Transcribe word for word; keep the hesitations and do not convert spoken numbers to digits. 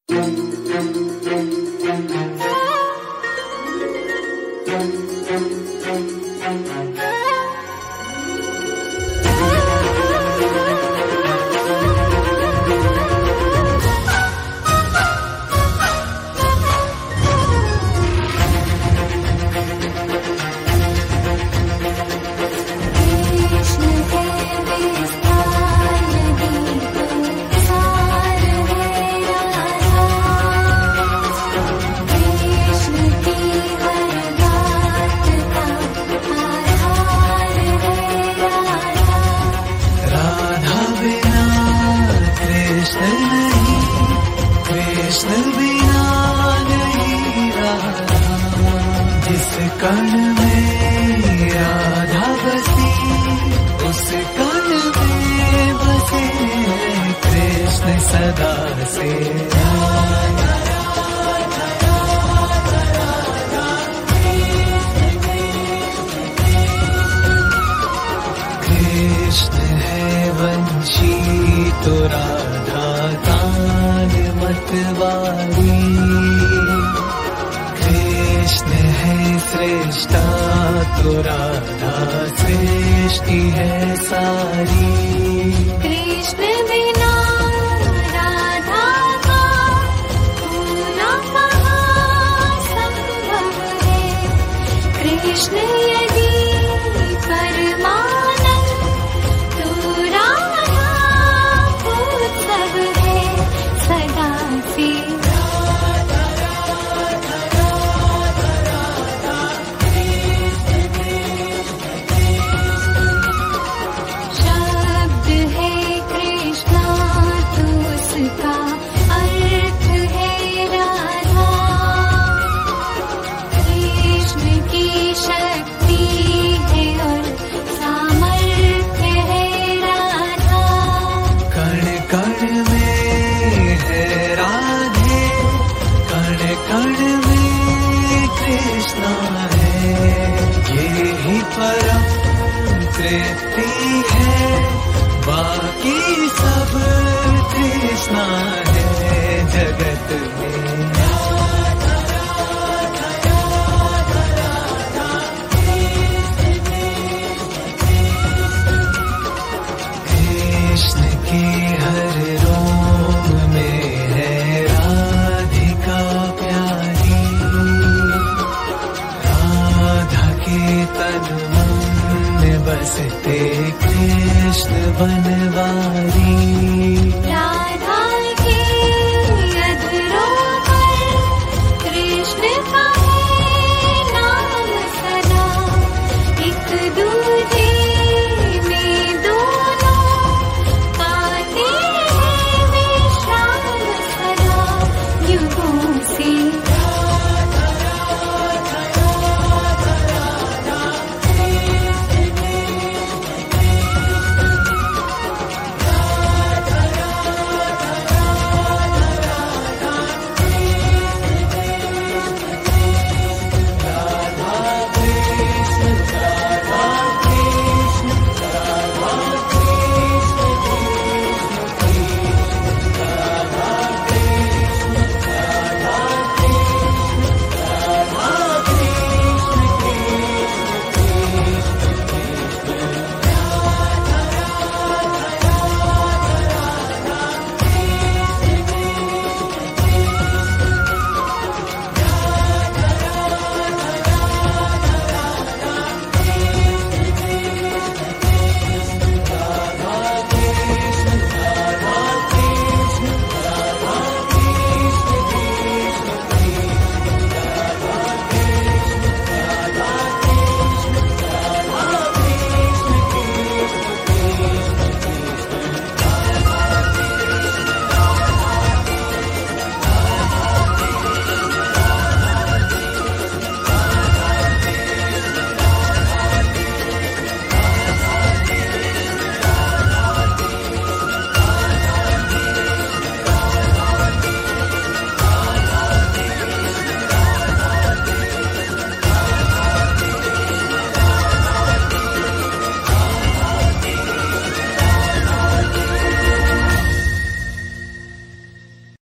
कृष्ण बिना नहीं रहा, जिस कण में राधा बसी उस कण में बसे कृष्ण सदा से। कृष्ण है वंशी तो राधा तान मतवाली, कृष्ण है श्रेष्ठा तो राधा सृष्टि है सारी। कृष्ण बिना राधा का होना कहाँ संभव है, कृष्ण यदि परमानंद तो राधा खुद सब है सदा से। शब्द है कृष्णा तो उसका अर्थ है राधा, कृष्ण की शक्ति है और सामर्थ्य है राधा। कण कण में है राधे, कण कण में कृष्णा है, ये ही परम तृप्ति है, बाकी सब कृष्णा है जगत